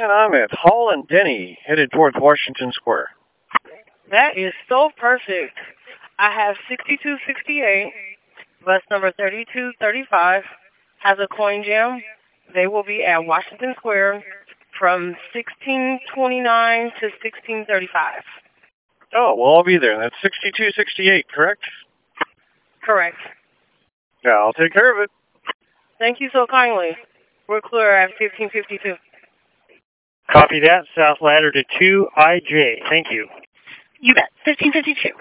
and I'm at Hall and Denny, headed towards Washington Square. That is so perfect. I have 6268, bus number 3235, has a coin jam. They will be at Washington Square from 1629 to 1635. Oh, well, I'll be there. That's 6268, correct? Correct. Yeah, I'll take care of it. Thank you so kindly. We're clear at 1552. Copy that. South ladder to 2IJ. Thank you. You bet. 1552.